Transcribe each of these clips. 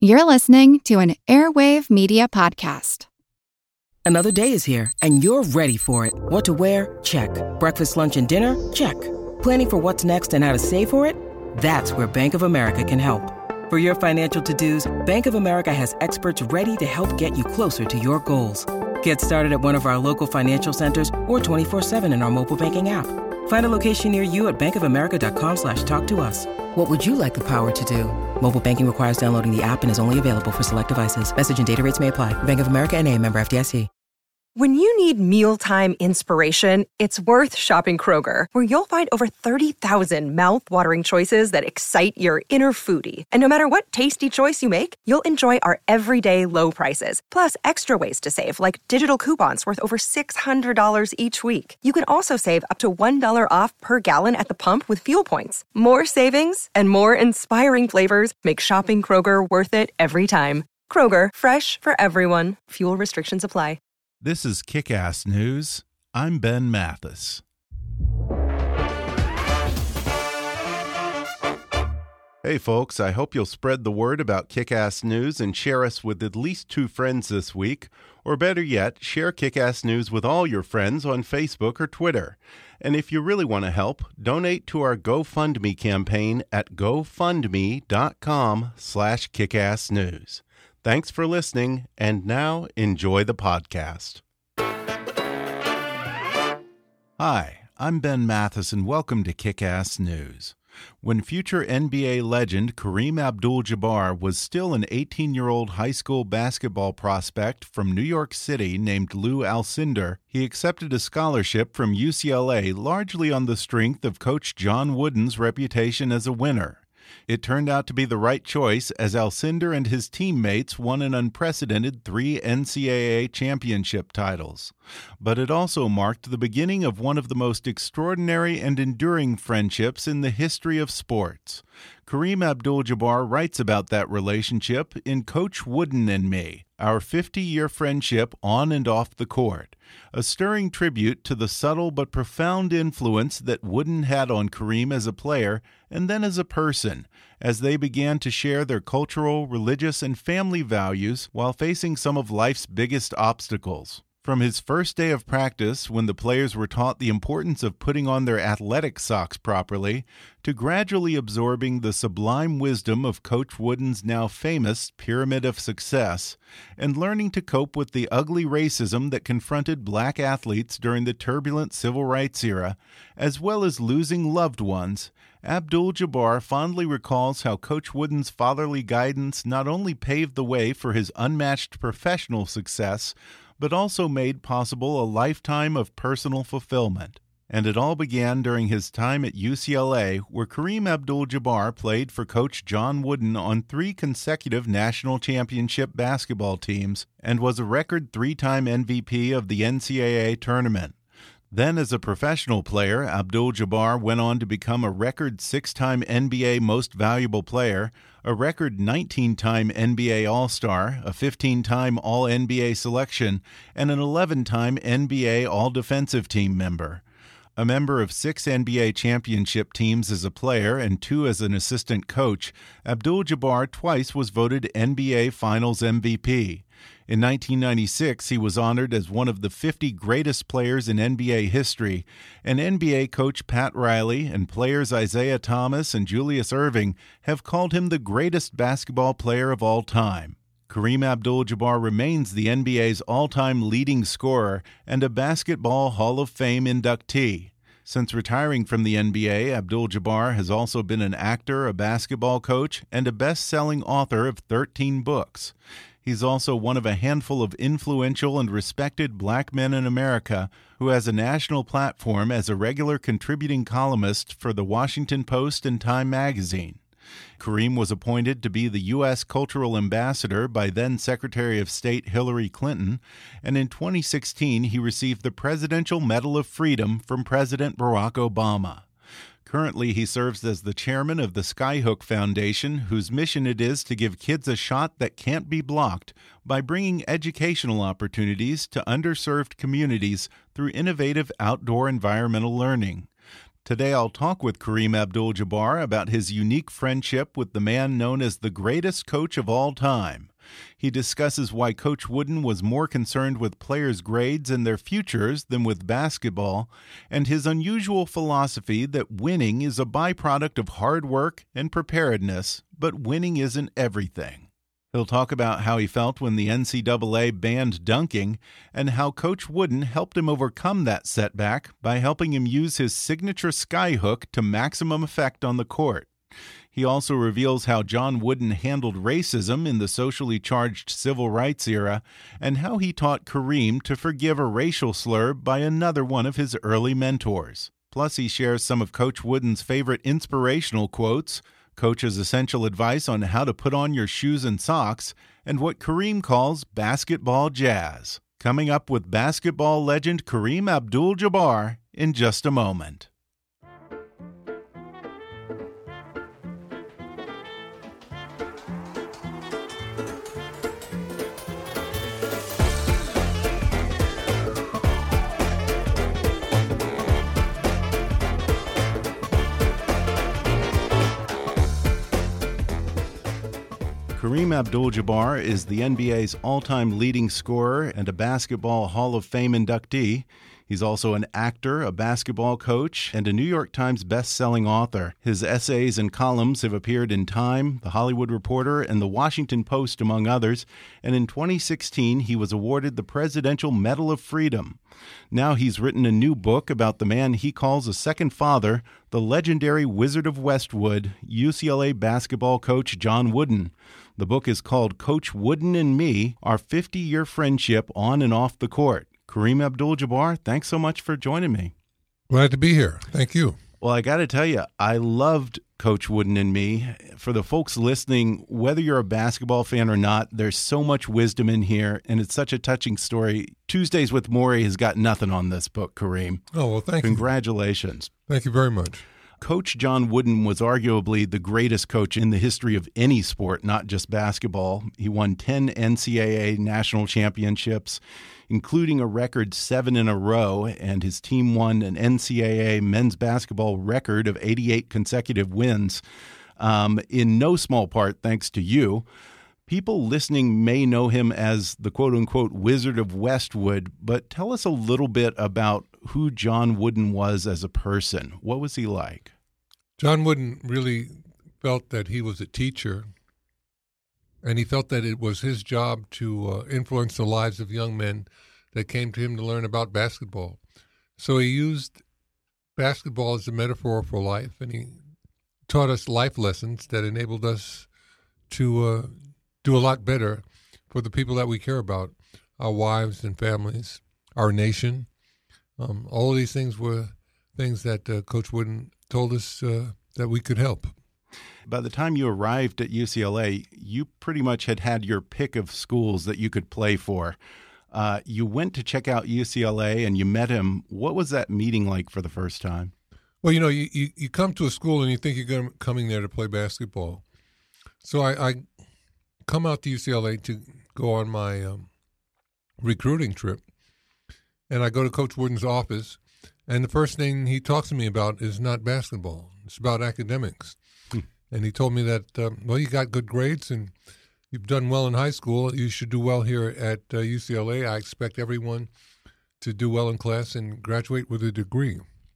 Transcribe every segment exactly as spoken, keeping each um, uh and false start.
You're listening to an Airwave Media Podcast. Another day is here, and you're ready for it. What to wear? Check. Breakfast, lunch, and dinner? Check. Planning for what's next and how to save for it? That's where Bank of America can help. For your financial to-dos, Bank of America has experts ready to help get you closer to your goals. Get started at one of our local financial centers or twenty-four seven in our mobile banking app. Find a location near you at bankofamerica.com slash talk to us. What would you like the power to do? Mobile banking requires downloading the app and is only available for select devices. Message and data rates may apply. Bank of America N A, member F D I C. When you need mealtime inspiration, it's worth shopping Kroger, where you'll find over thirty thousand mouth-watering choices that excite your inner foodie. And no matter what tasty choice you make, you'll enjoy our everyday low prices, plus extra ways to save, like digital coupons worth over six hundred dollars each week. You can also save up to one dollar off per gallon at the pump with fuel points. More savings and more inspiring flavors make shopping Kroger worth it every time. Kroger, fresh for everyone. Fuel restrictions apply. This is Kick-Ass News. I'm Ben Mathis. Hey folks, I hope you'll spread the word about Kick-Ass News and share us with at least two friends this week. Or better yet, share Kick-Ass News with all your friends on Facebook or Twitter. And if you really want to help, donate to our GoFundMe campaign at gofundme.com slash kickassnews. Thanks for listening, and now enjoy the podcast. Hi, I'm Ben Mathis, and welcome to Kick-Ass News. When future N B A legend Kareem Abdul-Jabbar was still an eighteen-year-old high school basketball prospect from New York City named Lou Alcindor, he accepted a scholarship from U C L A largely on the strength of Coach John Wooden's reputation as a winner. It turned out to be the right choice, as Alcindor and his teammates won an unprecedented three N C double A championship titles. But it also marked the beginning of one of the most extraordinary and enduring friendships in the history of sports. Kareem Abdul-Jabbar writes about that relationship in Coach Wooden and Me, our fifty-year friendship on and off the court, a stirring tribute to the subtle but profound influence that Wooden had on Kareem as a player and then as a person, as they began to share their cultural, religious, and family values while facing some of life's biggest obstacles. From his first day of practice, when the players were taught the importance of putting on their athletic socks properly, to gradually absorbing the sublime wisdom of Coach Wooden's now famous Pyramid of Success, and learning to cope with the ugly racism that confronted black athletes during the turbulent civil rights era, as well as losing loved ones, Abdul-Jabbar fondly recalls how Coach Wooden's fatherly guidance not only paved the way for his unmatched professional success, but also made possible a lifetime of personal fulfillment. And it all began during his time at U C L A, where Kareem Abdul-Jabbar played for Coach John Wooden on three consecutive national championship basketball teams and was a record three-time M V P of the N C double A tournament. Then, as a professional player, Abdul-Jabbar went on to become a record six-time N B A Most Valuable Player, a record nineteen-time N B A All-Star, a fifteen-time All-N B A selection, and an eleven-time N B A All-Defensive Team member. A member of six N B A championship teams as a player and two as an assistant coach, Abdul-Jabbar twice was voted N B A Finals M V P. In nineteen ninety-six, he was honored as one of the fifty greatest players in N B A history, and N B A coach Pat Riley and players Isaiah Thomas and Julius Erving have called him the greatest basketball player of all time. Kareem Abdul-Jabbar remains the N B A's all-time leading scorer and a Basketball Hall of Fame inductee. Since retiring from the N B A, Abdul-Jabbar has also been an actor, a basketball coach, and a best-selling author of thirteen books. He's also one of a handful of influential and respected black men in America who has a national platform as a regular contributing columnist for The Washington Post and Time magazine. Kareem was appointed to be the U S Cultural Ambassador by then-Secretary of State Hillary Clinton, and in twenty sixteen he received the Presidential Medal of Freedom from President Barack Obama. Currently, he serves as the chairman of the Skyhook Foundation, whose mission it is to give kids a shot that can't be blocked by bringing educational opportunities to underserved communities through innovative outdoor environmental learning. Today I'll talk with Kareem Abdul-Jabbar about his unique friendship with the man known as the greatest coach of all time. He discusses why Coach Wooden was more concerned with players' grades and their futures than with basketball, and his unusual philosophy that winning is a byproduct of hard work and preparedness, but winning isn't everything. He'll talk about how he felt when the N C double A banned dunking and how Coach Wooden helped him overcome that setback by helping him use his signature skyhook to maximum effect on the court. He also reveals how John Wooden handled racism in the socially charged civil rights era and how he taught Kareem to forgive a racial slur by another one of his early mentors. Plus, he shares some of Coach Wooden's favorite inspirational quotes, Coach's essential advice on how to put on your shoes and socks, and what Kareem calls basketball jazz. Coming up with basketball legend Kareem Abdul-Jabbar in just a moment. Kareem Abdul-Jabbar is the N B A's all-time leading scorer and a Basketball Hall of Fame inductee. He's also an actor, a basketball coach, and a New York Times best-selling author. His essays and columns have appeared in Time, The Hollywood Reporter, and The Washington Post, among others. And in twenty sixteen, he was awarded the Presidential Medal of Freedom. Now he's written a new book about the man he calls a second father, the legendary Wizard of Westwood, U C L A basketball coach John Wooden. The book is called Coach Wooden and Me, Our fifty-Year Friendship on and Off the Court. Kareem Abdul-Jabbar, thanks so much for joining me. Glad to be here. Thank you. Well, I got to tell you, I loved Coach Wooden and Me. For the folks listening, whether you're a basketball fan or not, there's so much wisdom in here, and it's such a touching story. Tuesdays with Morrie has got nothing on this book, Kareem. Oh, well, thank Congratulations. you. Congratulations. Thank you very much. Coach John Wooden was arguably the greatest coach in the history of any sport, not just basketball. He won ten N C double A national championships, including a record seven in a row, and his team won an N C double A men's basketball record of eighty-eight consecutive wins, um, in no small part thanks to you. People listening may know him as the quote-unquote Wizard of Westwood, but tell us a little bit about who John Wooden was as a person. What was he like? John Wooden really felt that he was a teacher, and he felt that it was his job to uh, influence the lives of young men that came to him to learn about basketball. So he used basketball as a metaphor for life, and he taught us life lessons that enabled us to uh, do a lot better for the people that we care about, our wives and families, our nation. Um, all of these things were things that uh, Coach Wooden told us uh, that we could help. By the time you arrived at U C L A, you pretty much had had your pick of schools that you could play for. Uh, you went to check out U C L A and you met him. What was that meeting like for the first time? Well, you know, you, you, you come to a school and you think you're going coming there to play basketball. So I, I come out to U C L A to go on my um, recruiting trip, and I go to Coach Wooden's office, and the first thing he talks to me about is not basketball. It's about academics. Hmm. And he told me that, um, well, you got good grades and you've done well in high school. You should do well here at uh, U C L A. I expect everyone to do well in class and graduate with a degree.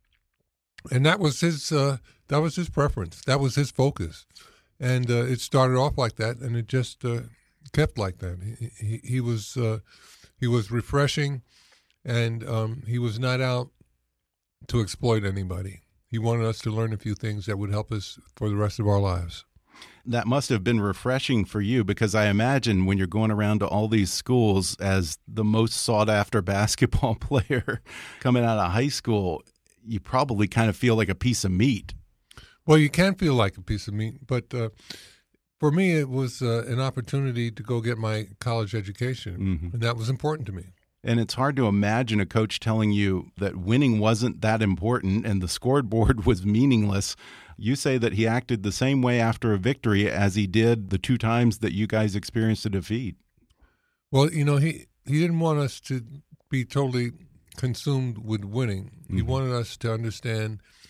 And that was his uh, that was his preference. That was his focus. And uh, it started off like that, and it just uh, kept like that. He, he, he was uh, he was refreshing, and um, he was not out to exploit anybody. He wanted us to learn a few things that would help us for the rest of our lives. That must have been refreshing for you, because I imagine when you're going around to all these schools as the most sought-after basketball player coming out of high school, you probably kind of feel like a piece of meat. Well, you can feel like a piece of meat, but uh, for me, it was uh, an opportunity to go get my college education, mm-hmm. and that was important to me. And it's hard to imagine a coach telling you that winning wasn't that important and the scoreboard was meaningless. You say that he acted the same way after a victory as he did the two times that you guys experienced a defeat. Well, you know, he, he didn't want us to be totally consumed with winning. Mm-hmm. He wanted us to understand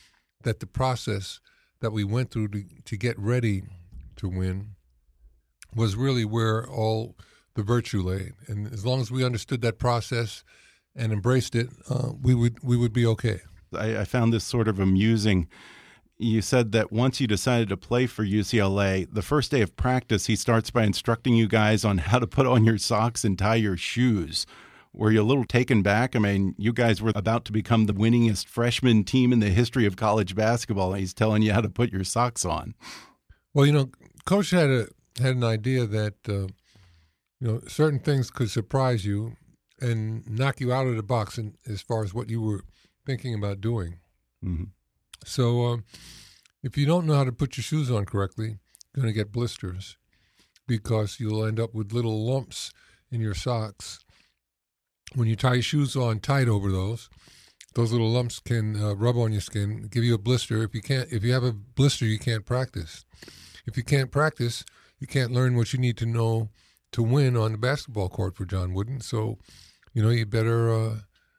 that the process that we went through to, to get ready to win was really where all the virtue lay. And as long as we understood that process and embraced it, uh, we would we would be okay. I, I found this sort of amusing. You said that once you decided to play for U C L A, the first day of practice, he starts by instructing you guys on how to put on your socks and tie your shoes. Were you a little taken back? I mean, you guys were about to become the winningest freshman team in the history of college basketball, and he's telling you how to put your socks on. Well, you know, Coach had a had an idea that uh, you know certain things could surprise you and knock you out of the box in, as far as what you were thinking about doing. Mm-hmm. So um, if you don't know how to put your shoes on correctly, you're going to get blisters because you'll end up with little lumps in your socks. When you tie your shoes on tight over those, those little lumps can uh, rub on your skin, give you a blister. If you can't, if you have a blister, you can't practice. If you can't practice, you can't learn what you need to know to win on the basketball court for John Wooden. So, you know, you better uh,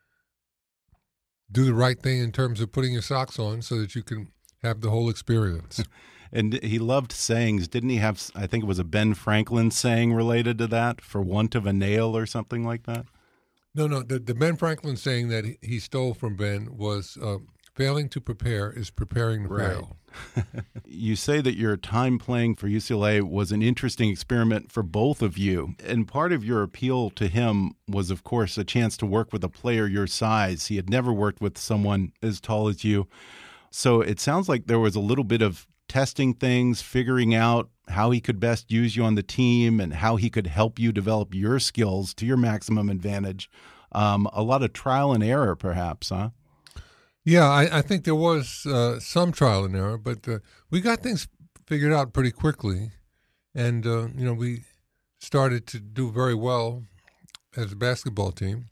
do the right thing in terms of putting your socks on so that you can have the whole experience. And he loved sayings. Didn't he have, I think it was a Ben Franklin saying related to that, for want of a nail or something like that? No, no. The, the Ben Franklin saying that he, he stole from Ben was uh, failing to prepare is preparing to Right. fail. You say that your time playing for U C L A was an interesting experiment for both of you. And part of your appeal to him was, of course, a chance to work with a player your size. He had never worked with someone as tall as you. So it sounds like there was a little bit of testing things, figuring out how he could best use you on the team and how he could help you develop your skills to your maximum advantage. Um, a lot of trial and error, perhaps, huh? Yeah, I, I think there was uh, some trial and error, but uh, we got things figured out pretty quickly. And, uh, you know, we started to do very well as a basketball team.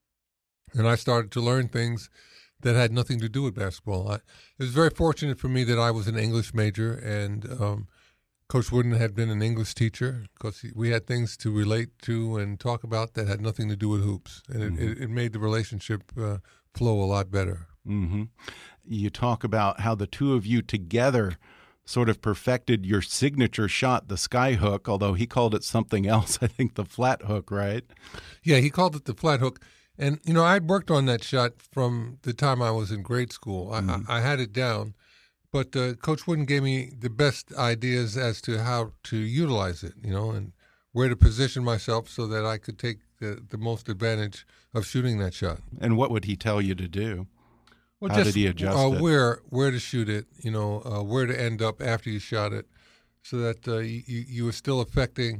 And I started to learn things that had nothing to do with basketball. I, it was very fortunate for me that I was an English major, and um, Coach Wooden had been an English teacher because we had things to relate to and talk about that had nothing to do with hoops. And it, mm-hmm. it, it made the relationship uh, flow a lot better. Mm-hmm. You talk about how the two of you together sort of perfected your signature shot, the sky hook, although he called it something else, I think the flat hook, right? Yeah, he called it the flat hook. And, you know, I'd worked on that shot from the time I was in grade school. I, mm-hmm. I, I had it down, but uh, Coach Wooden gave me the best ideas as to how to utilize it, you know, and where to position myself so that I could take the, the most advantage of shooting that shot. And what would he tell you to do? Well, How just, did he adjust uh, it? Where, where to shoot it, you know, uh, where to end up after you shot it, so that uh, you, you were still affecting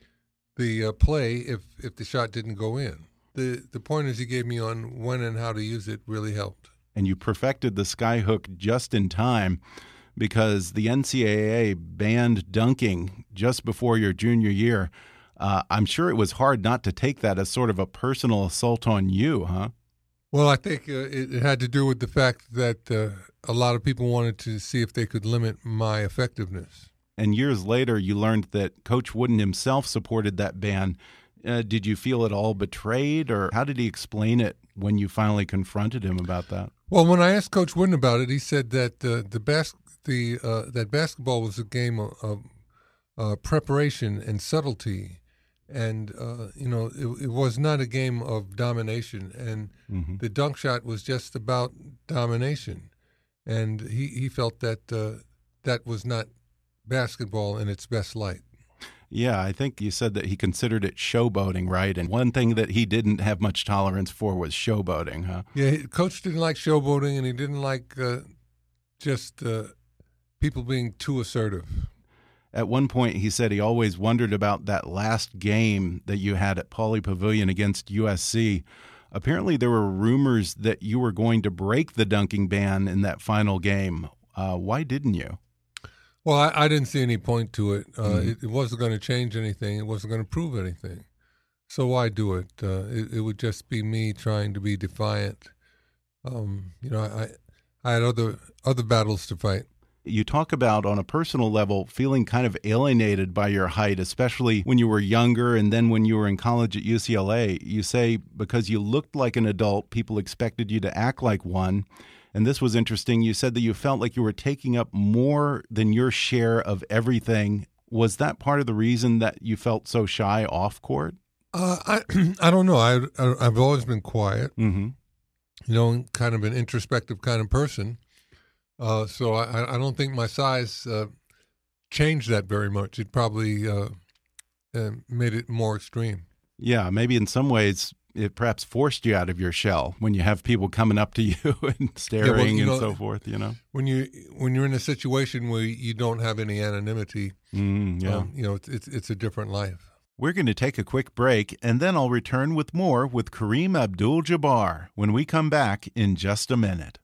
the uh, play if, if the shot didn't go in. The the pointers he gave me on when and how to use it really helped. And you perfected the sky hook just in time, because the N C double A banned dunking just before your junior year. Uh, I'm sure it was hard not to take that as sort of a personal assault on you, huh? Well, I think uh, it, it had to do with the fact that uh, a lot of people wanted to see if they could limit my effectiveness. And years later, you learned that Coach Wooden himself supported that ban. Uh, did you feel at all betrayed, or how did he explain it when you finally confronted him about that? Well, when I asked Coach Wooden about it, he said that uh, the bas the uh, that basketball was a game of, of uh, preparation and subtlety, and uh, you know it, it was not a game of domination. And mm-hmm. the dunk shot was just about domination, and he he felt that uh, that was not basketball in its best light. Yeah, I think you said that he considered it showboating, right? And one thing that he didn't have much tolerance for was showboating, huh? Yeah, Coach didn't like showboating, and he didn't like uh, just uh, people being too assertive. At one point, he said he always wondered about that last game that you had at Pauley Pavilion against U S C. Apparently, there were rumors that you were going to break the dunking ban in that final game. Uh, why didn't you? Well, I, I didn't see any point to it. Uh, mm-hmm. it. It wasn't going to change anything. It wasn't going to prove anything. So why do it? Uh, it? It would just be me trying to be defiant. Um, you know, I I had other other battles to fight. You talk about, on a personal level, feeling kind of alienated by your height, especially when you were younger and then when you were in college at U C L A. You say because you looked like an adult, people expected you to act like one. And this was interesting. You said that you felt like you were taking up more than your share of everything. Was that part of the reason that you felt so shy off court? Uh, I I don't know. I, I I've always been quiet. Mm-hmm. You know, kind of an introspective kind of person. Uh, so I I don't think my size uh, changed that very much. It probably uh, uh, made it more extreme. Yeah, maybe in some ways it perhaps forced you out of your shell when you have people coming up to you and staring yeah, well, you and know, so forth. You know, when you when you're in a situation where you don't have any anonymity, mm, yeah, um, you know, it's, it's it's a different life. We're going to take a quick break, and then I'll return with more with Kareem Abdul-Jabbar when we come back in just a minute.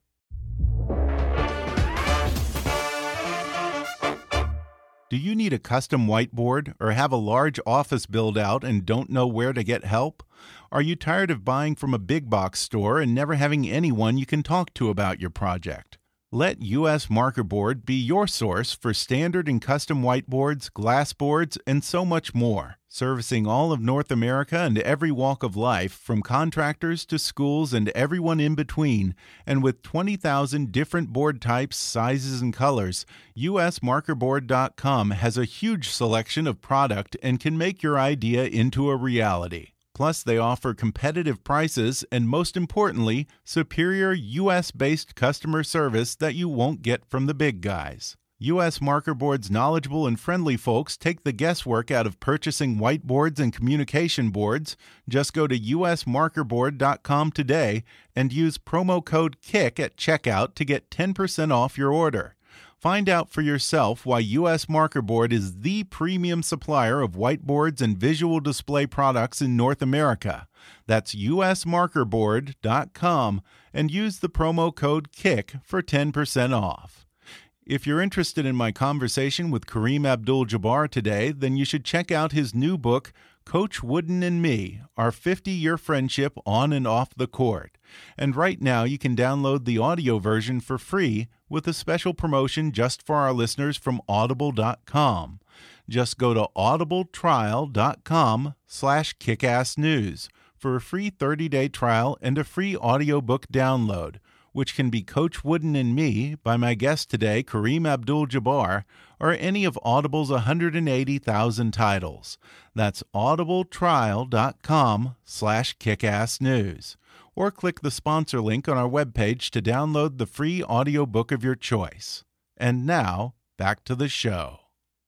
Do you need a custom whiteboard or have a large office build-out and don't know where to get help? Are you tired of buying from a big box store and never having anyone you can talk to about your project? Let U S Marker Board be your source for standard and custom whiteboards, glass boards, and so much more, servicing all of North America and every walk of life, from contractors to schools and everyone in between. And with twenty thousand different board types, sizes, and colors, U S marker board dot com has a huge selection of product and can make your idea into a reality. Plus, they offer competitive prices and, most importantly, superior U S-based customer service that you won't get from the big guys. U S Marker Board's knowledgeable and friendly folks take the guesswork out of purchasing whiteboards and communication boards. Just go to U S marker board dot com today and use promo code KICK at checkout to get ten percent off your order. Find out for yourself why U S Marker Board is the premium supplier of whiteboards and visual display products in North America. That's U S marker board dot com and use the promo code KICK for ten percent off. If you're interested in my conversation with Kareem Abdul-Jabbar today, then you should check out his new book, Coach Wooden and Me, Our fifty-Year Friendship On and Off the Court. And right now you can download the audio version for free with a special promotion just for our listeners from audible dot com. Just go to audible trial dot com slash kickassnews for a free thirty-day trial and a free audiobook download, which can be Coach Wooden and Me by my guest today, Kareem Abdul-Jabbar, or any of Audible's one hundred eighty thousand titles. That's audible trial dot com slash kickassnews. Or click the sponsor link on our webpage to download the free audiobook of your choice. And now, back to the show.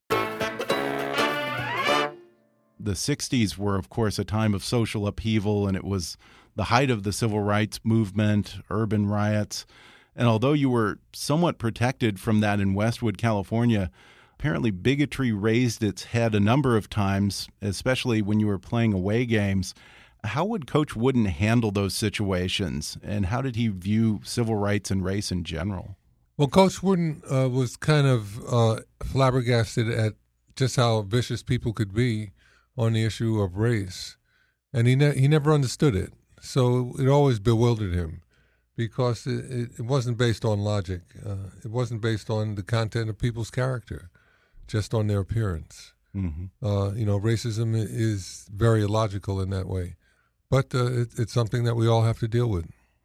The sixties were, of course, a time of social upheaval, and it was the height of the civil rights movement, urban riots. And although you were somewhat protected from that in Westwood, California, apparently bigotry raised its head a number of times, especially when you were playing away games. How would Coach Wooden handle those situations, and how did he view civil rights and race in general? Well, Coach Wooden uh, was kind of uh, flabbergasted at just how vicious people could be on the issue of race, and he ne he never understood it. So it always bewildered him because it, it, it wasn't based on logic. Uh, it wasn't based on the content of people's character, just on their appearance. Mm-hmm. uh, you know, racism is very illogical in that way. But uh, it, it's something that we all have to deal with.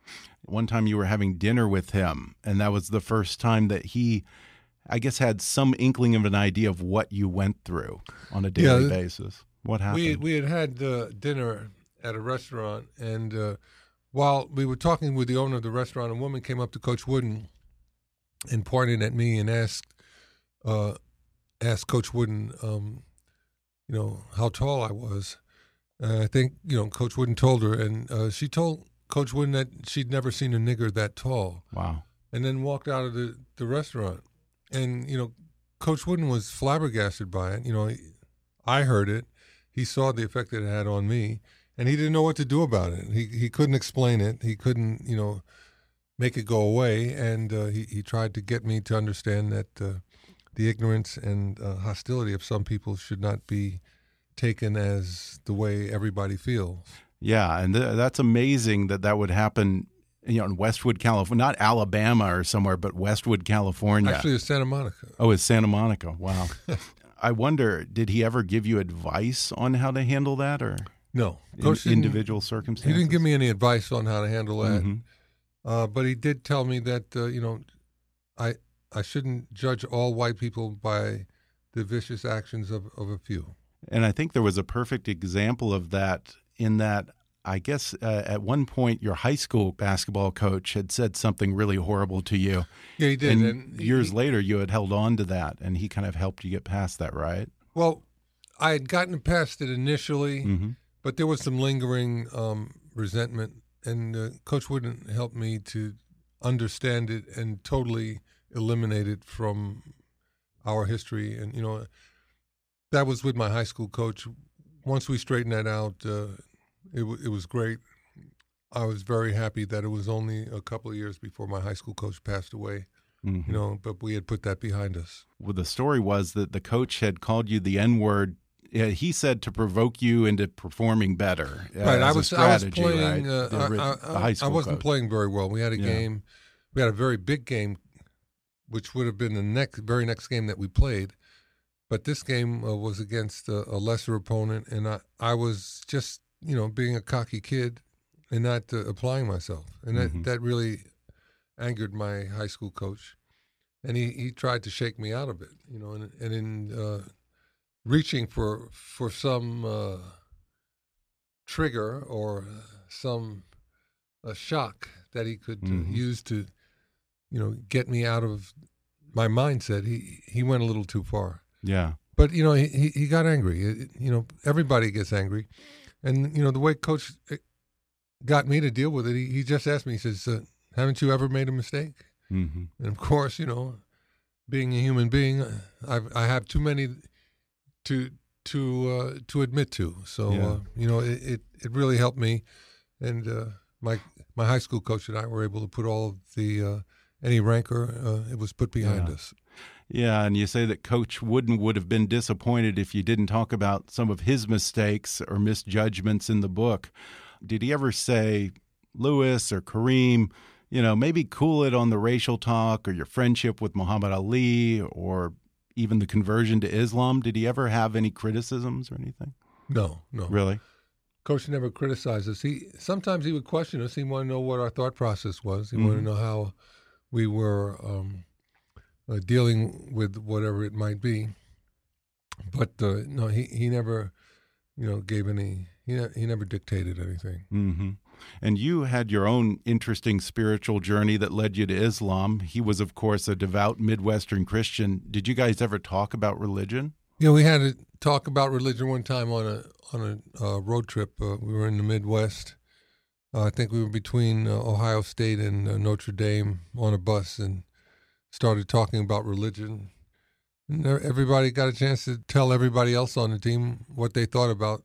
One time you were having dinner with him, and that was the first time that he, I guess, had some inkling of an idea of what you went through on a daily yeah, basis. What happened? We, we had had uh, dinner at a restaurant, and uh, while we were talking with the owner of the restaurant, a woman came up to Coach Wooden and pointed at me and asked, uh, asked Coach Wooden, um, you know, how tall I was. Uh, I think, you know, Coach Wooden told her, and uh, she told Coach Wooden that she'd never seen a nigger that tall. Wow. And then walked out of the, the restaurant. And, you know, Coach Wooden was flabbergasted by it. You know, he, I heard it. He saw the effect that it had on me, and he didn't know what to do about it. He he couldn't explain it. He couldn't, you know, make it go away. And uh, he, he tried to get me to understand that uh, the ignorance and uh, hostility of some people should not be taken as the way everybody feels. Yeah, and th that's amazing that that would happen, you know, in Westwood, California, not Alabama or somewhere, but Westwood, California. Actually, it's Santa Monica. Oh, it's Santa Monica. Wow. I wonder, did he ever give you advice on how to handle that, or no in individual circumstances? He didn't give me any advice on how to handle that. Mm-hmm. Uh, but he did tell me that, uh, you know, I I shouldn't judge all white people by the vicious actions of, of a few. And I think there was a perfect example of that in that I guess uh, at one point your high school basketball coach had said something really horrible to you. Yeah, he did. And, and he, years he, later you had held on to that, and he kind of helped you get past that, right? Well, I had gotten past it initially, Mm-hmm. but there was some lingering um, resentment, and uh, Coach wouldn't help me to understand it and totally eliminate it from our history. And, you know, that was with my high school coach. Once we straightened that out, uh, it, w- it was great. I was very happy that it was only a couple of years before my high school coach passed away, Mm-hmm. you know, but we had put that behind us. Well, the story was that the coach had called you the N-word. Uh, he said to provoke you into performing better. Uh, Right, I as a was I was strategy, playing. right? Uh, The, I, ri- I, the high I school wasn't coach. playing very well. We had a Yeah. game. We had a very big game, which would have been the next, very next game that we played. But this game uh, was against a, a lesser opponent, and I, I was just, you know, being a cocky kid and not uh, applying myself, and that, Mhm. that really angered my high school coach, and he, he tried to shake me out of it, you know, and, and in uh, reaching for for some uh, trigger or some a shock that he could uh, Mhm. use to, you know, get me out of my mindset. He he went a little too far. Yeah. But, you know, he, he he got angry. It- you know, everybody gets angry. And, you know, the way Coach got me to deal with it, he, he just asked me, he says, uh, haven't you ever made a mistake? Mm-hmm. And, of course, you know, being a human being, I've, I have too many to to uh, to admit to. So, Yeah. uh, you know, it, it, it really helped me. And uh, my my high school coach and I were able to put all of the, uh, any rancor, uh, it was put behind Yeah. us. Yeah, and you say that Coach Wooden would have been disappointed if you didn't talk about some of his mistakes or misjudgments in the book. Did he ever say, Lewis or Kareem, you know, maybe cool it on the racial talk or your friendship with Muhammad Ali or even the conversion to Islam? Did he ever have any criticisms or anything? No, no. Really? Coach never criticized us. He sometimes he would question us. He wanted to know what our thought process was. He wanted to Mhm. know how we were um, uh, dealing with whatever it might be. But uh, no, he, he never, you know, gave any. He ne- he never dictated anything. Mm-hmm. And you had your own interesting spiritual journey that led you to Islam. He was, of course, a devout Midwestern Christian. Did you guys ever talk about religion? You know, we had to talk about religion one time on a on a uh, road trip. Uh, we were in the Midwest. Uh, I think we were between uh, Ohio State and uh, Notre Dame on a bus, and started talking about religion. And everybody got a chance to tell everybody else on the team what they thought about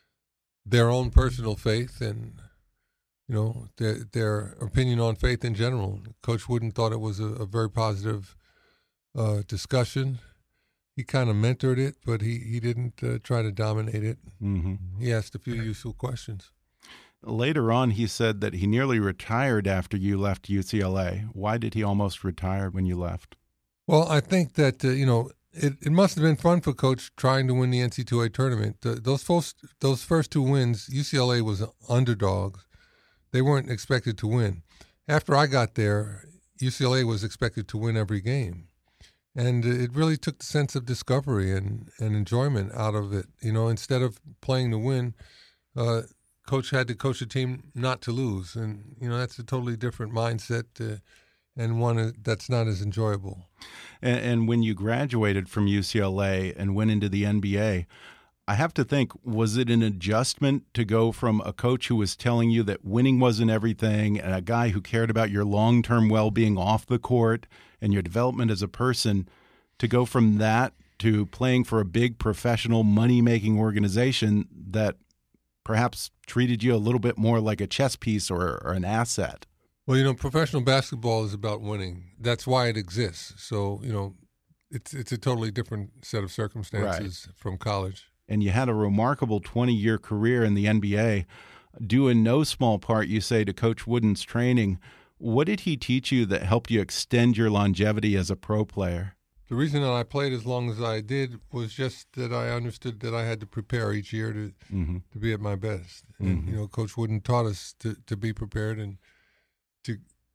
their own personal faith and, you know, their, their opinion on faith in general. Coach Wooden thought it was a, a very positive uh, discussion. He kind of mentored it, but he, he didn't uh, try to dominate it. Mm-hmm. He asked a few useful questions. Later on, he said that he nearly retired after you left U C L A. Why did he almost retire when you left? Well, I think that, uh, you know, it, it must have been fun for Coach trying to win the N C double A tournament. Uh, those, first, those first two wins, U C L A was underdogs. They weren't expected to win. After I got there, U C L A was expected to win every game. And it really took the sense of discovery and, and enjoyment out of it. You know, instead of playing to win, uh, Coach had to coach a team not to lose. And, you know, that's a totally different mindset uh, and one that's not as enjoyable. And, and when you graduated from U C L A and went into the N B A, I have to think, was it an adjustment to go from a coach who was telling you that winning wasn't everything and a guy who cared about your long-term well-being off the court and your development as a person to go from that to playing for a big professional money-making organization that perhaps treated you a little bit more like a chess piece or, or an asset? Well, you know, professional basketball is about winning. That's why it exists. So, you know, it's it's a totally different set of circumstances Right. from college. And you had a remarkable twenty-year career in the N B A, due in no small part, you say, to Coach Wooden's training. What did he teach you that helped you extend your longevity as a pro player? The reason that I played as long as I did was just that I understood that I had to prepare each year to Mm-hmm. to be at my best. And, Mhm. you know, Coach Wooden taught us to, to be prepared and to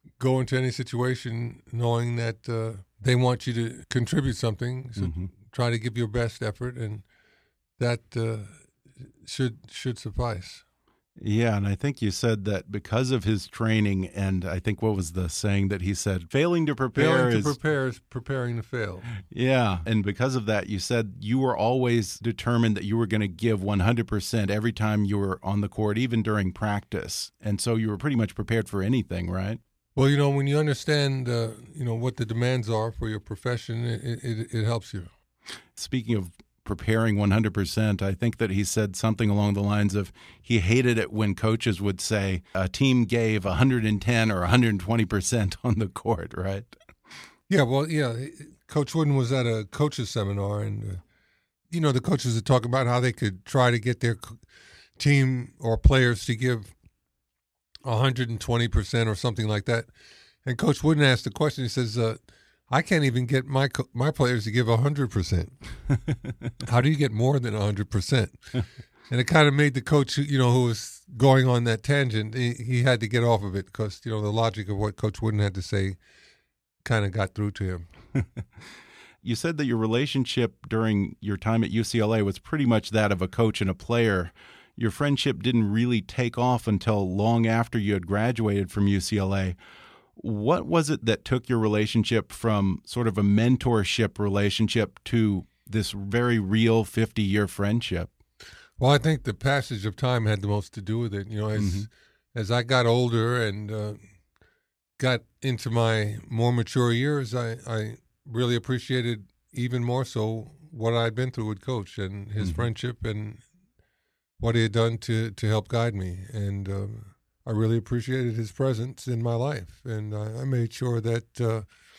go into any situation knowing that uh, they want you to contribute something. So mm-hmm. try to give your best effort, and that uh, should should suffice. Yeah, and I think you said that because of his training, and I think what was the saying that he said, failing to prepare failing to is... prepare is preparing to fail. Yeah, and because of that, you said you were always determined that you were going to give one hundred percent every time you were on the court, even during practice. And so you were pretty much prepared for anything, right? Well, you know, when you understand, uh, you know, what the demands are for your profession, it, it, it helps you. Speaking of preparing one hundred percent, I think that he said something along the lines of he hated it when coaches would say a team gave one hundred ten or one hundred twenty percent on the court, right? Yeah, well, yeah. Coach Wooden was at a coaches seminar, and, uh, you know, the coaches would talk about how they could try to get their team or players to give one hundred twenty percent or something like that. And Coach Wooden asked the question, he says, uh, I can't even get my my players to give one hundred percent. How do you get more than one hundred percent? And it kind of made the coach, you know, who was going on that tangent, he, he had to get off of it because, you know, the logic of what Coach Wooden had to say kind of got through to him. You said that your relationship during your time at U C L A was pretty much that of a coach and a player. Your friendship didn't really take off until long after you had graduated from U C L A. What was it that took your relationship from sort of a mentorship relationship to this very real fifty-year friendship? Well, I think the passage of time had the most to do with it. You know, as mm-hmm. as I got older and uh, got into my more mature years, I, I really appreciated even more so what I'd been through with Coach and his mm-hmm. friendship and what he had done to, to help guide me. And uh, I really appreciated his presence in my life, and I, I made sure that uh,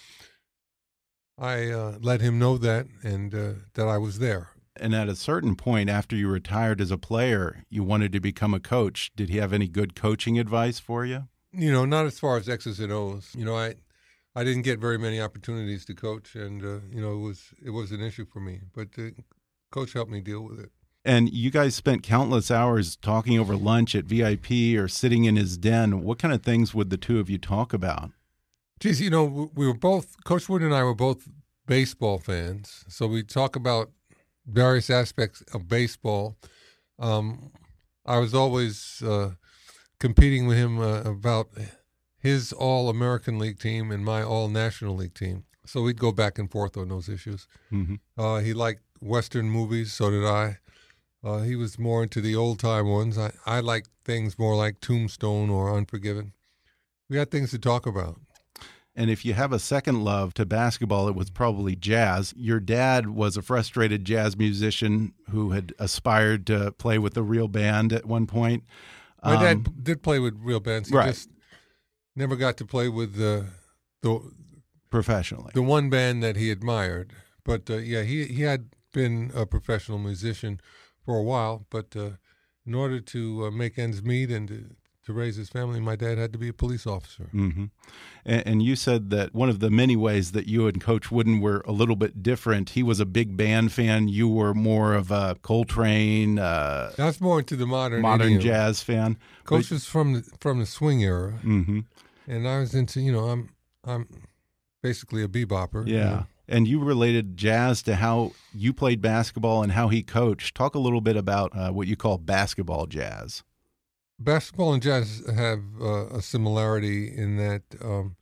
I uh, let him know that and uh, that I was there. And at a certain point, after you retired as a player, you wanted to become a coach. Did he have any good coaching advice for you? You know, not as far as X's and O's. You know, I I didn't get very many opportunities to coach, and uh, you know, it was it was an issue for me. But uh, Coach helped me deal with it. And you guys spent countless hours talking over lunch at V I P or sitting in his den. What kind of things would the two of you talk about? Geez, you know, we were both, Coach Wood and I were both baseball fans. So we talk about various aspects of baseball. Um, I was always uh, competing with him uh, about his All-American League team and my All-National League team. So we'd go back and forth on those issues. Mm-hmm. uh, he liked Western movies, so did I. Uh, he was more into the old-time ones. I, I like things more like Tombstone or Unforgiven. We had things to talk about. And if you have a second love to basketball, it was probably jazz. Your dad was a frustrated jazz musician who had aspired to play with a real band at one point. My um, dad did play with real bands. He right. just never got to play with the the professionally the one band that he admired. But uh, yeah, he he had been a professional musician for a while, but uh, in order to uh, make ends meet and to, to raise his family, my dad had to be a police officer. Mm-hmm. and, and you said that one of the many ways that you and Coach Wooden were a little bit different, he was a big band fan. You were more of a Coltrane. Uh, I was more into the modern modern idiom. jazz fan. Coach but, was from the, from the swing era, mm-hmm. and I was into, you know, I'm I'm basically a bebopper. Yeah. You know? And you related jazz to how you played basketball and how he coached. Talk a little bit about uh, what you call basketball jazz. Basketball and jazz have uh, a similarity in that um,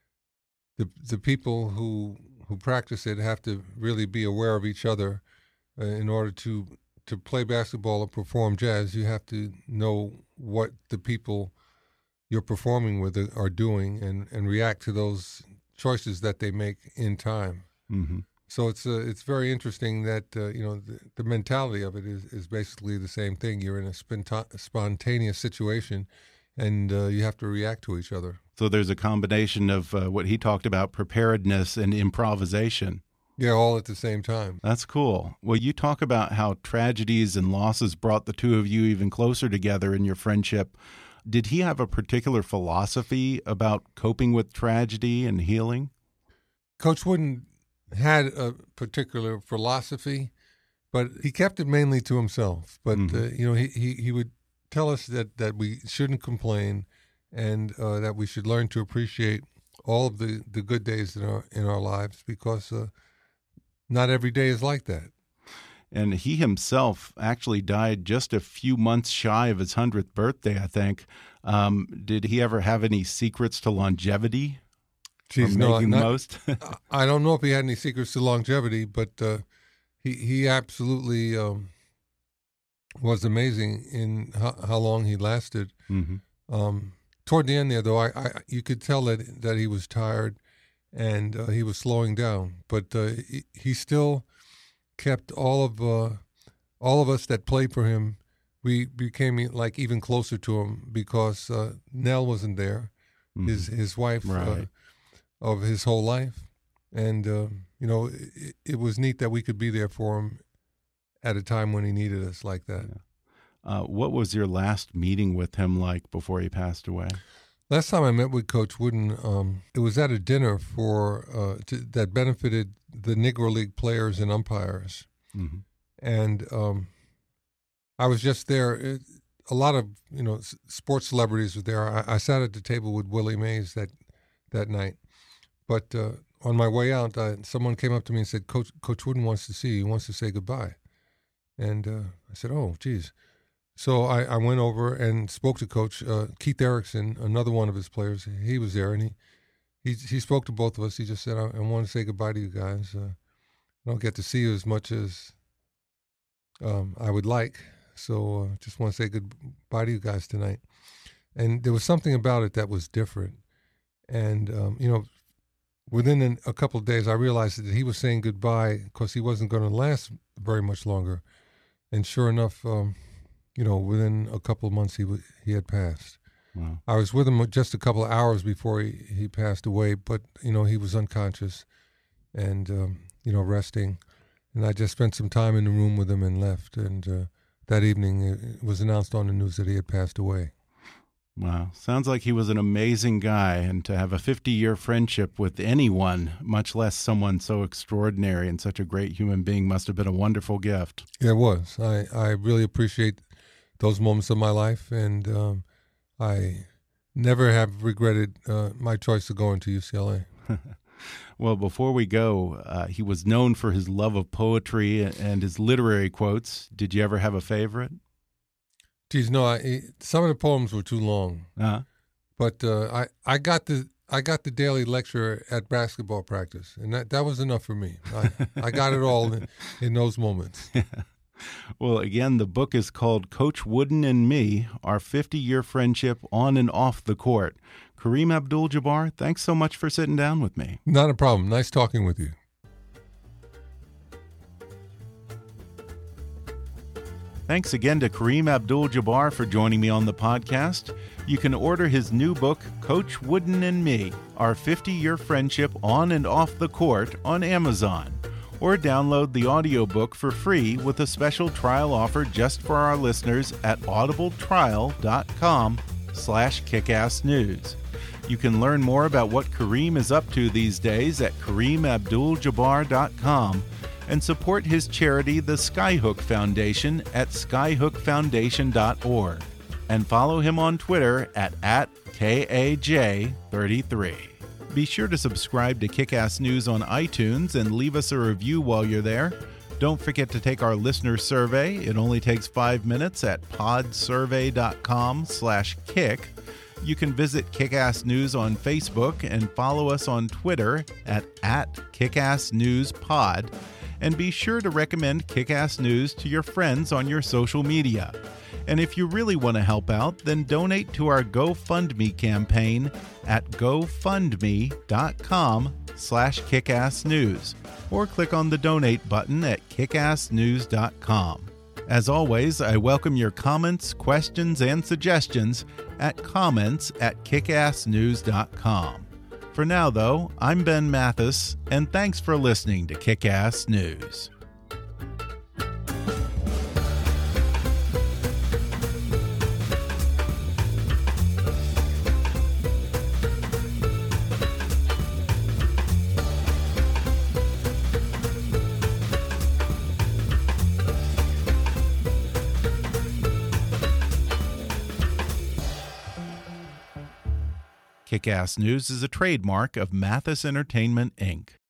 the the people who who practice it have to really be aware of each other. Uh, in order to to play basketball or perform jazz, you have to know what the people you're performing with are doing and, and react to those choices that they make in time. Mm-hmm. So it's uh, it's very interesting that uh, you know the, the mentality of it is, is basically the same thing. You're in a sponta- spontaneous situation, and uh, you have to react to each other. So there's a combination of uh, what he talked about, preparedness and improvisation. Yeah, all at the same time. That's cool. Well, you talk about how tragedies and losses brought the two of you even closer together in your friendship. Did he have a particular philosophy about coping with tragedy and healing? Coach Wooden had a particular philosophy, but he kept it mainly to himself. But, mm-hmm. uh, you know, he, he, he would tell us that, that we shouldn't complain and uh, that we should learn to appreciate all of the, the good days in our in our lives, because uh, not every day is like that. And he himself actually died just a few months shy of his hundredth birthday, I think. Um, did he ever have any secrets to longevity? Geez, or no, making not, the most? I don't know if he had any secrets to longevity, but uh, he he absolutely um, was amazing in how, how long he lasted. Mm-hmm. Um, toward the end there, though, I, I you could tell that that he was tired and uh, he was slowing down, but uh, he, he still kept all of uh, all of us that played for him. We became like even closer to him because uh, Nell wasn't there, mm-hmm. his his wife right. uh, of his whole life, and uh, you know it, it was neat that we could be there for him at a time when he needed us like that. Yeah. Uh, what was your last meeting with him like before he passed away? Last time I met with Coach Wooden, um, it was at a dinner for uh, to, that benefited the Negro League players and umpires, mm-hmm. and um, I was just there. It, a lot of you know s- sports celebrities were there. I, I sat at the table with Willie Mays that that night, but uh, on my way out, I, someone came up to me and said, "Coach Coach Wooden wants to see you. He wants to say goodbye," and uh, I said, "Oh, geez." So I, I went over and spoke to Coach uh, Keith Erickson, another one of his players. He was there, and he he, he spoke to both of us. He just said, I, I want to say goodbye to you guys. Uh, I don't get to see you as much as um, I would like, so uh, just want to say goodbye to you guys tonight. And there was something about it that was different. And, um, you know, within an, a couple of days, I realized that he was saying goodbye because he wasn't going to last very much longer. And sure enough, um, you know, within a couple of months, he w- he had passed. Wow. I was with him just a couple of hours before he, he passed away, but, you know, he was unconscious and, um, you know, resting. And I just spent some time in the room with him and left. And uh, that evening, it was announced on the news that he had passed away. Wow. Sounds like he was an amazing guy, and to have a fifty-year friendship with anyone, much less someone so extraordinary and such a great human being, must have been a wonderful gift. Yeah, it was. I, I really appreciate those moments of my life, and um, I never have regretted uh, my choice to go into U C L A. Well, before we go, uh, he was known for his love of poetry and his literary quotes. Did you ever have a favorite? Geez, no. I, some of the poems were too long, uh-huh. but uh, I I got the I got the daily lecture at basketball practice, and that, that was enough for me. I, I got it all in, in those moments. Well, again, the book is called Coach Wooden and Me, Our fifty-Year Friendship on and Off the Court. Kareem Abdul-Jabbar, thanks so much for sitting down with me. Not a problem. Nice talking with you. Thanks again to Kareem Abdul-Jabbar for joining me on the podcast. You can order his new book, Coach Wooden and Me, Our fifty-Year Friendship on and Off the Court, on Amazon. Or download the audiobook for free with a special trial offer just for our listeners at audibletrial.com slash kickassnews. You can learn more about what Kareem is up to these days at kareem abdul jabbar dot com and support his charity, the Skyhook Foundation, at skyhook foundation dot org. And follow him on Twitter at, at K A J thirty-three. Be sure to subscribe to Kick-Ass News on iTunes and leave us a review while you're there. Don't forget to take our listener survey. It only takes five minutes at podsurvey.com slash kick. You can visit Kick-Ass News on Facebook and follow us on Twitter at, at KickassNewsPod. And be sure to recommend Kick-Ass News to your friends on your social media. And if you really want to help out, then donate to our GoFundMe campaign at gofundme.com slash kickassnews, or click on the donate button at kickassnews dot com. As always, I welcome your comments, questions, and suggestions at comments at kickassnews dot com. For now, though, I'm Ben Mathis, and thanks for listening to Kick-Ass News. Kick-Ass News is a trademark of Mathis Entertainment, Incorporated